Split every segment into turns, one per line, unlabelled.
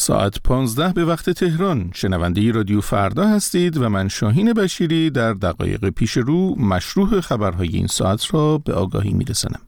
ساعت 15 به وقت تهران. شنونده رادیو فردا هستید و من شاهین بشیری در دقایق پیش رو مشروح خبرهای این ساعت را به آگاهی میرسانم.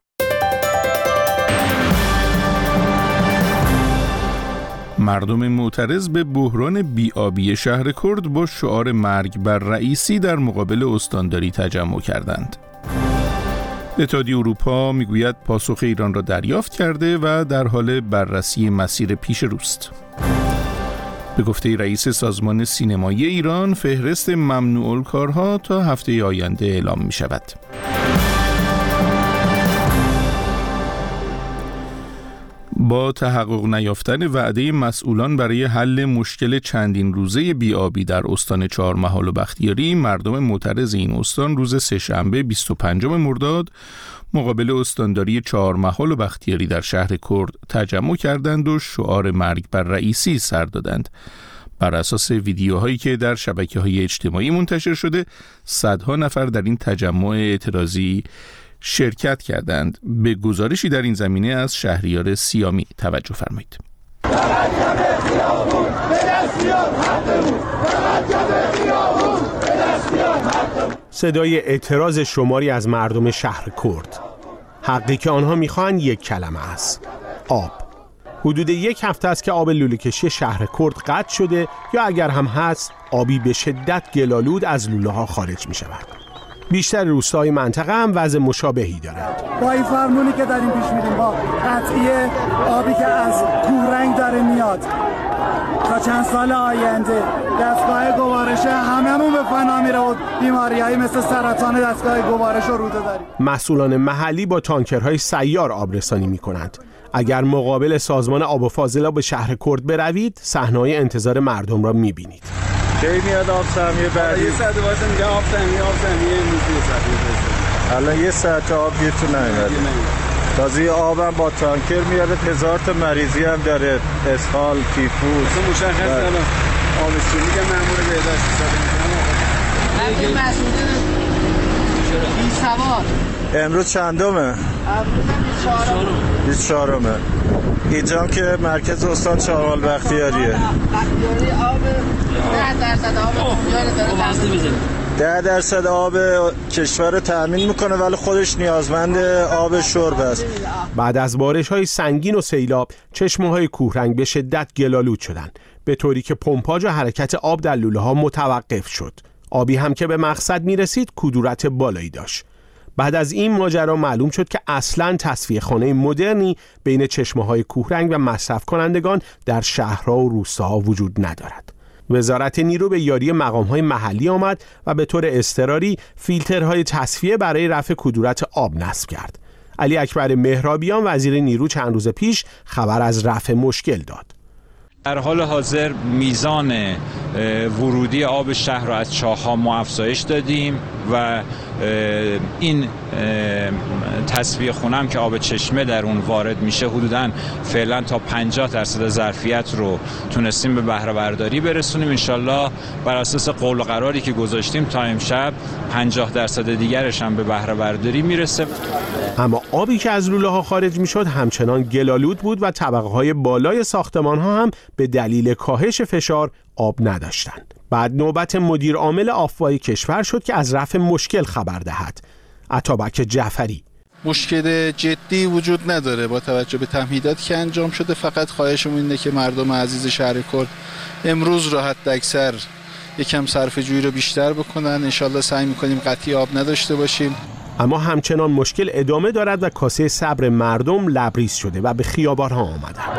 مردم معترض به بحران بی‌آبی شهر کرد با شعار مرگ بر رئیسی در مقابل استانداری تجمع کردند. اتحادیه اروپا میگوید پاسخ ایران را دریافت کرده و در حال بررسی مسیر پیش روست. به گفته رئیس سازمان سینمایی ایران، فهرست ممنوع الکارها تا هفته آینده اعلام می شود. با تحقق نیافتن وعده مسئولان برای حل مشکل چندین روزه بی‌آبی در استان چهارمحال و بختیاری، مردم معترض این استان روز سه‌شنبه 25 مرداد مقابل استانداری چهارمحال و بختیاری در شهر کرد تجمع کردند و شعار مرگ بر رئیسی سر دادند. بر اساس ویدیوهایی که در شبکه‌های اجتماعی منتشر شده، صدها نفر در این تجمع اعتراضی شرکت کردند. به گزارشی در این زمینه از شهریار سیامی توجه فرمایید.
صدای اعتراض شماری از مردم شهر کرد. حقی که آنها میخواهند یک کلمه است: آب. حدود یک هفته است که آب لوله‌کشی شهر کرد قطع شده، یا اگر هم هست آبی به شدت گلالود از لوله ها خارج می شود. بیشتر روستاهای منطقه هم وضع مشابهی دارند.
با این فرمونی که داریم پیش میریم، با قطعی آبی که از کوهرنگ داره میاد، تا چند سال آینده دستگاه گوارش هممون به فنا میره و بیماریایی مثل سرطان دستگاه گوارش رو روده داریم.
مسئولان محلی با تانکرهای سیار آبرسانی میکنند. اگر مقابل سازمان آب و فاضلاب به شهر کرد بروید، صحنه‌های انتظار مردم را میبینید.
کی میاد آب سهمیه بعدی؟
یه ساعت واسه میگه آب سهمیه
الان یه ساعت آب یه تو نمیاد. تازه آبم با تانکر میاره، 1000 تا مریضی هم داره، اسهال، تیفوس.
مشخص الان آبستونی که مأمور بهداشت
اگه مسئولین بی سواد
امروز چندمه؟ 24مه. اینجا که مرکز استان چهارمحال بختیاریه.
بختیاری آب 10% آب اونجا داره
10% آب کشور رو تأمین میکنه، ولی خودش نیازمند آب شرب است.
بعد از بارش‌های سنگین و سیلاب، چشمه‌های کوهرنگ به شدت گلالود شدند، به طوری که پمپاژ و حرکت آب در لوله‌ها متوقف شد. آبی هم که به مقصد میرسید کدورت بالایی داشت. بعد از این ماجرا معلوم شد که اصلاً تصفیه خانه مدرنی بین چشمه‌های کوهرنگ و مصرف کنندگان در شهرها و روستاها وجود ندارد. وزارت نیرو به یاری مقام‌های محلی آمد و به طور اضطراری فیلترهای تصفیه برای رفع کدورت آب نصب کرد. علی اکبر مهرابیان وزیر نیرو چند روز پیش خبر از رفع مشکل داد.
در حال حاضر میزان ورودی آب شهر را از چاه‌ها ما افزایش دادیم و این تصفیه خونه هم که آب چشمه در اون وارد میشه، حدوداً فعلا تا 50% ظرفیت رو تونستیم به بهره برداری برسونیم. انشالله بر اساس قول و قراری که گذاشتیم تا امشب 50% دیگرش هم به بهره برداری میرسه.
اما آبی که از لوله ها خارج میشد همچنان گلالود بود و طبقه های بالای ساختمان ها هم به دلیل کاهش فشار آب نداشتند. بعد نوبت مدیر عامل آفوای کشور شد که از رفع مشکل خبر دهد. اتابک جعفری:
مشکل جدی وجود نداره با توجه به تمهیداتی که انجام شده، فقط خواهشمون اینه که مردم عزیز شهر کرد امروز را حداکثر یکم صرفه‌جویی رو بیشتر بکنن. انشالله سعی میکنیم قطعی آب نداشته باشیم.
اما همچنان مشکل ادامه دارد و کاسه صبر مردم لبریز شده و به خیابان‌ها آمدند.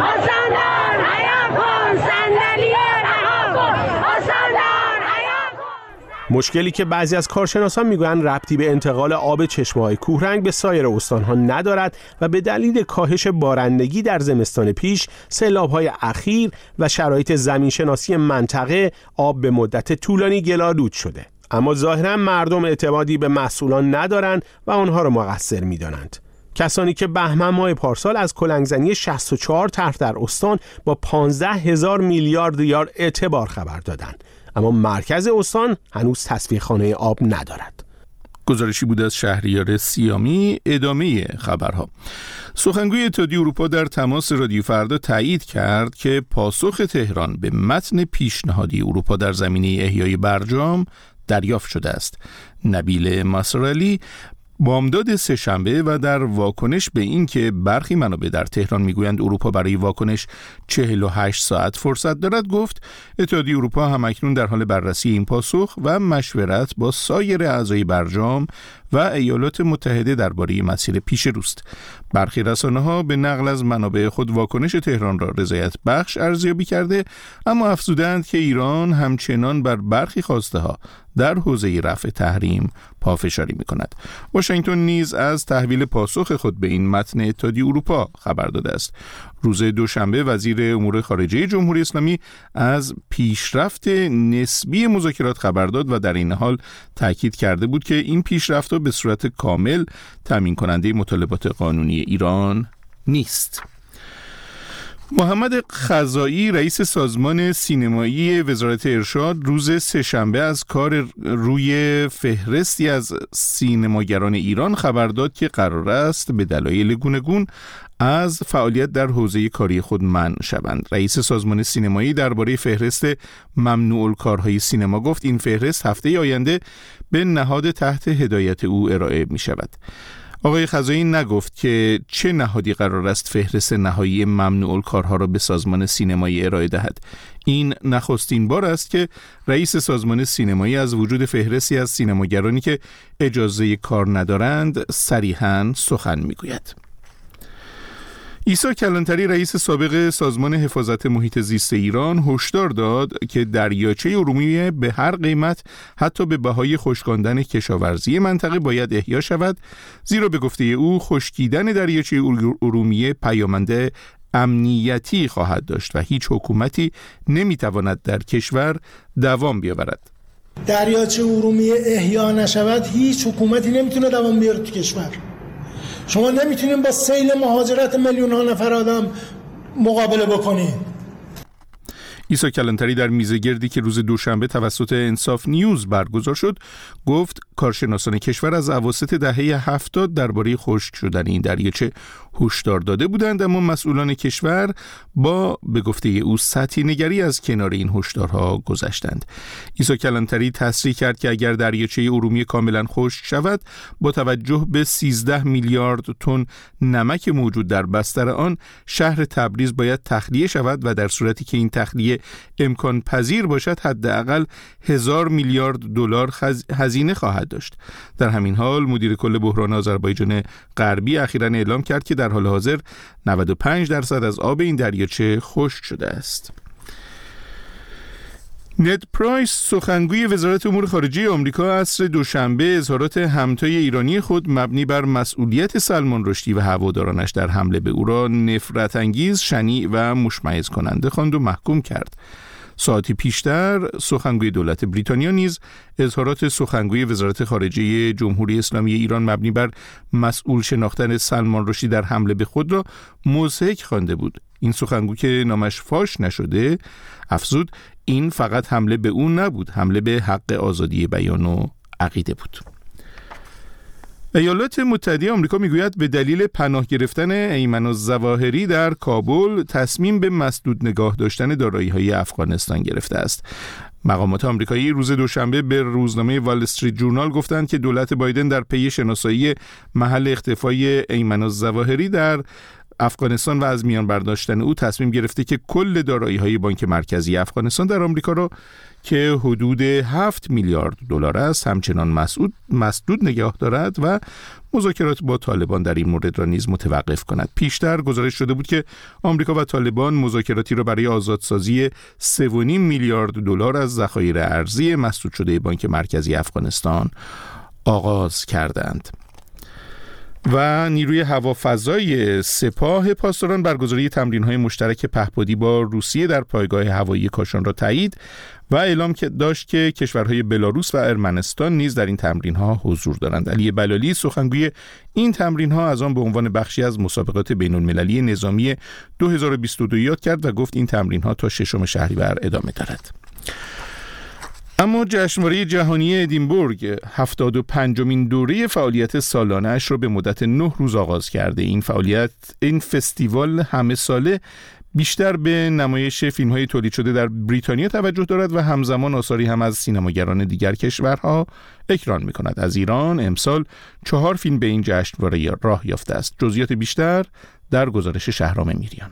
مشکلی که بعضی از کارشناسان میگویند ربطی به انتقال آب چشمه‌های کوهرنگ به سایر استان‌ها ندارد و به دلیل کاهش بارندگی در زمستان پیش، سیلاب‌های اخیر و شرایط زمینشناسی منطقه، آب به مدت طولانی گلالود شده. اما ظاهراً مردم اعتمادی به مسئولان ندارند و آنها را مقصر می‌دانند. کسانی که بهمن ماه پارسال از کلنگزنی 64 طرح در استان با 15,000 میلیارد ریال اعتبار خبر دادند، اما مرکز استان هنوز تصفیه خانه آب ندارد.
گزارشی بود از شهریار سیامی. ادامه خبرها. سخنگوی اتحادیه اروپا در تماس رادیو فردا تایید کرد که پاسخ تهران به متن پیشنهادی اروپا در زمینه احیای برجام دریافت شده است. نبیل مسرعلی بامداد سه‌شنبه و در واکنش به این که برخی منابع در تهران میگویند اروپا برای واکنش 48 ساعت فرصت دارد، گفت اتحادیه اروپا همکنون در حال بررسی این پاسخ و مشورت با سایر اعضای برجام و ایالات متحده درباره مسیر پیش روست. برخی رسانه‌ها به نقل از منابع خود واکنش تهران را رضایت بخش ارزیابی کرده، اما افزودند که ایران همچنان بر برخی خواسته‌ها در حوزه رفع تحریم پافشاری می‌کند. واشنگتن نیز از تحویل پاسخ خود به این متن اتحادیه اروپا خبر داده است. روز دوشنبه وزیر امور خارجه جمهوری اسلامی از پیشرفت نسبی مذاکرات خبر داد و در این حال تاکید کرده بود که این پیشرفت‌ها به صورت کامل تامین کننده مطالبات قانونی ایران نیست. محمد خزائی رئیس سازمان سینمایی وزارت ارشاد روز سه‌شنبه از کار روی فهرستی از سینماگران ایران خبر داد که قرار است به دلایل گوناگون از فعالیت در حوزه کاری خود منع شوند. رئیس سازمان سینمایی درباره فهرست ممنوع الکارهای سینما گفت این فهرست هفته آینده به نهاد تحت هدایت او ارائه می شود. آقای خزائی نگفت که چه نهادی قرار است فهرست نهایی ممنوع الکارها را به سازمان سینمایی ارائه دهد. این نخستین بار است که رئیس سازمان سینمایی از وجود فهرستی از سینماگرانی که اجازه کار ندارند صریحاً سخن میگوید. عیسی کلانتری رئیس سابق سازمان حفاظت محیط زیست ایران هشدار داد که دریاچه ارومیه به هر قیمت حتی به بهای خشکاندن کشاورزی منطقه باید احیا شود، زیرا به گفته او خشکیدن دریاچه ارومیه پیامد امنیتی خواهد داشت و هیچ حکومتی نمیتواند در کشور دوام بیاورد.
دریاچه ارومیه احیا نشود هیچ حکومتی نمیتونه دوام بیاره تو کشور. شما نمیتونین با سیل مهاجرت میلیون ها نفر آدم مقابله بکنید.
عیسی کلانتری در میزگردی که روز دوشنبه توسط انصاف نیوز برگزار شد گفت کارشناسان کشور از اواسط دهه 70 درباره خشک شدن این دریاچه هشدار داده بودند، اما مسئولان کشور با به گفته او سطحی نگری از کنار این هشدارها گذشتند. عیسی کلانتری تصریح کرد که اگر دریاچه ارومیه کاملا خشک شود با توجه به 13 میلیارد تن نمک موجود در بستر آن شهر تبریز باید تخلیه شود و در صورتی که این تخلیه امکان پذیر باشد حداقل 1000 میلیارد دلار هزینه خواهد داشت. در همین حال مدیر کل بحران آذربایجان غربی اخیراً اعلام کرد که در حال حاضر 95% از آب این دریاچه خشک شده است. نید پرایس سخنگوی وزارت امور خارجه آمریکا عصر دوشنبه اظهارات همتای ایرانی خود مبنی بر مسئولیت سلمان رشدی و هوادارانش در حمله به او را نفرت انگیز، شنیع و مشمئز کننده خواند و محکوم کرد. ساعتی پیشتر سخنگوی دولت بریتانیا نیز اظهارات سخنگوی وزارت خارجه جمهوری اسلامی ایران مبنی بر مسئول شناختن سلمان رشدی در حمله به خود را مضحک خوانده بود. این سخنگو که نامش فاش نشده افزود این فقط حمله به او نبود، حمله به حق آزادی بیان و عقیده بود. ایالات متحده آمریکا میگوید به دلیل پناه گرفتن ایمن الظواهری در کابل تصمیم به مسدود نگاه داشتن دارایی‌های افغانستان گرفته است. مقامات آمریکایی روز دوشنبه به روزنامه وال استریت جورنال گفتند که دولت بایدن در پی شناسایی محل اختفای ایمن الظواهری در افغانستان و از میان برداشتن او تصمیم گرفته که کل دارایی‌های بانک مرکزی افغانستان در آمریکا را که حدود 7 میلیارد دلار است همچنان مسدود نگاه دارد و مذاکرات با طالبان در این مورد را نیز متوقف کند. پیشتر گزارش شده بود که آمریکا و طالبان مذاکراتی را برای آزادسازی 3.5 میلیارد دلار از ذخایر ارزی مسدود شده بانک مرکزی افغانستان آغاز کردند. و نیروی هوافضای سپاه پاسداران برگزاری تمرین‌های مشترک پهپادی با روسیه در پایگاه هوایی کاشان را تایید و اعلام داشت که کشورهای بلاروس و ارمنستان نیز در این تمرین‌ها حضور دارند. علی بلالی سخنگوی این تمرین‌ها از آن به عنوان بخشی از مسابقات بین‌المللی نظامی 2022 یاد کرد و گفت این تمرین‌ها تا 6 شهریور ادامه دارد. اما جشنواره جهانی ادینبورگ 75مین دوره فعالیت سالانه‌اش را به مدت 9 روز آغاز کرده. این فستیوال همه ساله بیشتر به نمایش فیلم‌های تولید شده در بریتانیا توجه دارد و همزمان آثاری هم از سینماگران دیگر کشورها اکران می‌کند. از ایران امسال 4 فیلم به این جشنواره راه یافته است. جزئیات بیشتر در گزارش شهرام میریان.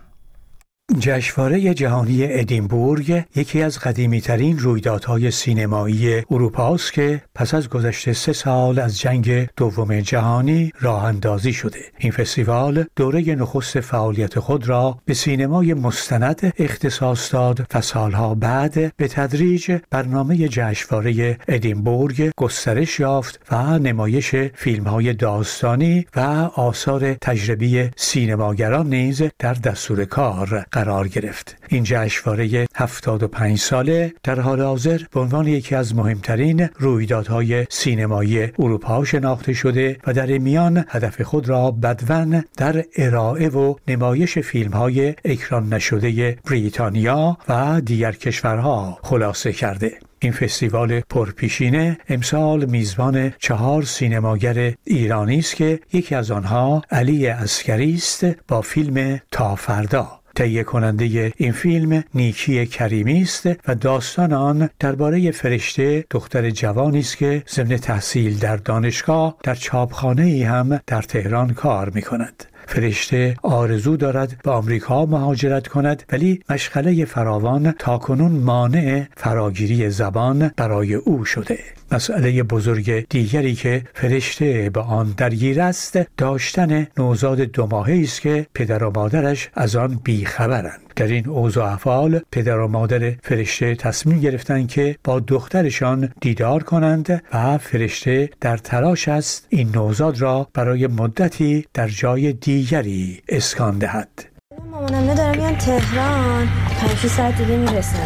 جشنواره جهانی ادینبورگ یکی از قدیمی‌ترین رویدادهای سینمایی اروپا است که پس از گذشت 3 سال از جنگ دوم جهانی راه اندازی شده. این فستیوال دوره نخست فعالیت خود را به سینمای مستند اختصاص داد و سالها بعد به تدریج برنامه جشنواره ادینبورگ گسترش یافت و نمایش فیلم‌های داستانی و آثار تجربی سینماگران نیز در دستور کار قرار گرفت. این جشنواره 75 ساله در حال حاضر به عنوان یکی از مهمترین رویدادهای سینمایی اروپا شناخته شده و در میان هدف خود را بدون در ارائه و نمایش فیلم‌های اکران نشده بریتانیا و دیگر کشورها خلاصه کرده. این فستیوال پرپیشینه امسال میزبان 4 سینماگر ایرانی است که یکی از آنها علی عسکری است با فیلم تا فردا. تهیه کننده این فیلم نیکی کریمی است و داستان آن درباره فرشته دختر جوانی است که ضمن تحصیل در دانشگاه در چاپخانه‌ای هم در تهران کار می‌کند. فرشته آرزو دارد به آمریکا مهاجرت کند ولی مشغله فراوان تاکنون مانع فراگیری زبان برای او شده. مسئله بزرگ دیگری که فرشته به آن درگیر است داشتن نوزاد 2 ماهه‌ای است که پدر و مادرش از آن بیخبرند. در این اوضاع احوال پدر و مادر فرشته تصمیم گرفتند که با دخترشان دیدار کنند و فرشته در تلاش است این نوزاد را برای مدتی در جای دیگری اسکان دهد.
مامانم دارم میان تهران 5 ساعت دیگه میرسن.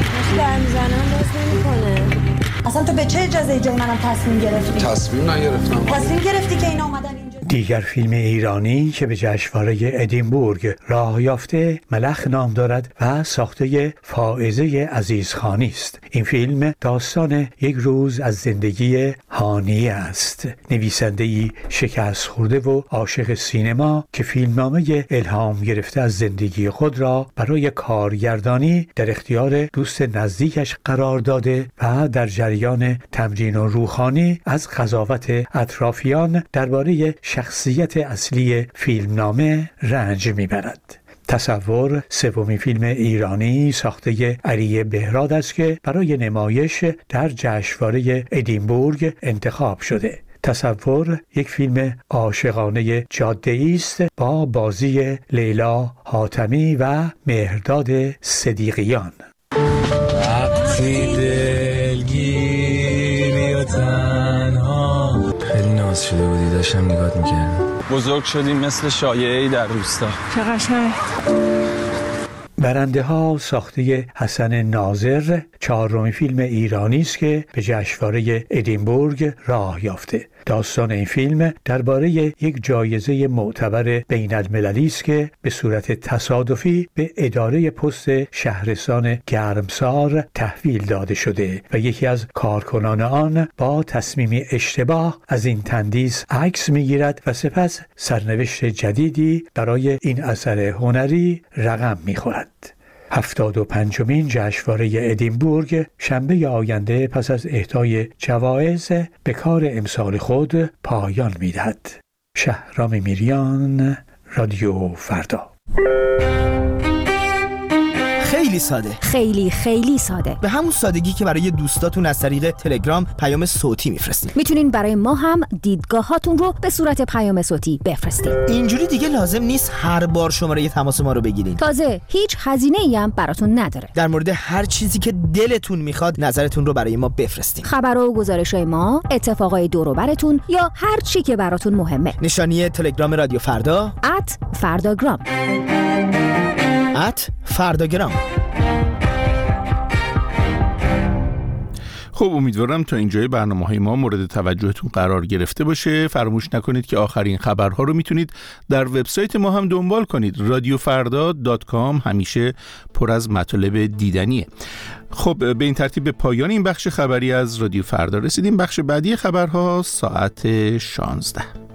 برم میزنم باز نمیکنه. اصلا تو به چه اجازه جای منم تصمیم گرفتی؟
تصمیم نگرفتم.
تصمیم گرفتی که اینا اومدن اینجا.
دیگر فیلم ایرانی که به جشنواره ادینبورگ راه یافته ملخ نام دارد و ساخته فائزه عزیزخانی است. این فیلم داستان یک روز از زندگی هانیه است. نویسنده‌ای شکست خورده و عاشق سینما که فیلمنامه الهام گرفته از زندگی خود را برای کارگردانی در اختیار دوست نزدیکش قرار داده و در جریان تمرین و روحانی از قضاوت اطرافیان درباره شخصیت اصلی فیلمنامه رنج میبرد. تصور 3مین فیلم ایرانی ساخته علی بهراد است که برای نمایش در جشنواره ادینبورگ انتخاب شده. تصور یک فیلم عاشقانه جاده‌ای است با بازی لیلا حاتمی و مهرداد صدیقیان.
وقتی دلگیری و تنها خیلی ناز شده بودی داشتم نگات میکردم.
بزرگ شدیم مثل شایعه‌ای در روستا.
چه قشنگ.
برنده ها ساخته حسن ناظر 4مین فیلم ایرانی است که به جشنواره ادینبورگ راه یافته. داستان این فیلم درباره یک جایزه معتبر بین‌المللی است که به صورت تصادفی به اداره پست شهرستان گرمسار تحویل داده شده و یکی از کارکنان آن با تصمیم اشتباه از این تندیس عکس می‌گیرد و سپس سرنوشت جدیدی برای این اثر هنری رقم می‌خورد. 75مین جشنواره ادینبورگ شنبه آینده پس از اهدای جوایز به کار امسال خود پایان می‌دهد. شهرام میریان، رادیو فردا.
خیلی ساده،
خیلی ساده،
به همون سادگی که برای دوستاتون از طریق تلگرام پیام صوتی میفرستید.
میتونین برای ما هم دیدگاهاتون رو به صورت پیام صوتی بفرستید.
اینجوری دیگه لازم نیست هر بار شماره تماس ما رو بگیرین.
تازه هیچ هزینه‌ای هم براتون نداره.
در مورد هر چیزی که دلتون میخواد نظرتون رو برای ما بفرستین.
خبرها و گزارش‌های ما، اتفاقای دور و براتون یا هر چی که براتون مهمه.
نشانی تلگرام رادیو فردا
@فرداگرام.
فرداگرام.
خب امیدوارم تا اینجای برنامه‌های ما مورد توجهتون قرار گرفته باشه. فراموش نکنید که آخرین خبرها رو میتونید در وبسایت ما هم دنبال کنید. radiofarda.com همیشه پر از مطالب دیدنیه. خب به این ترتیب به پایان این بخش خبری از رادیو فردا رسیدیم. بخش بعدی خبرها ساعت 16.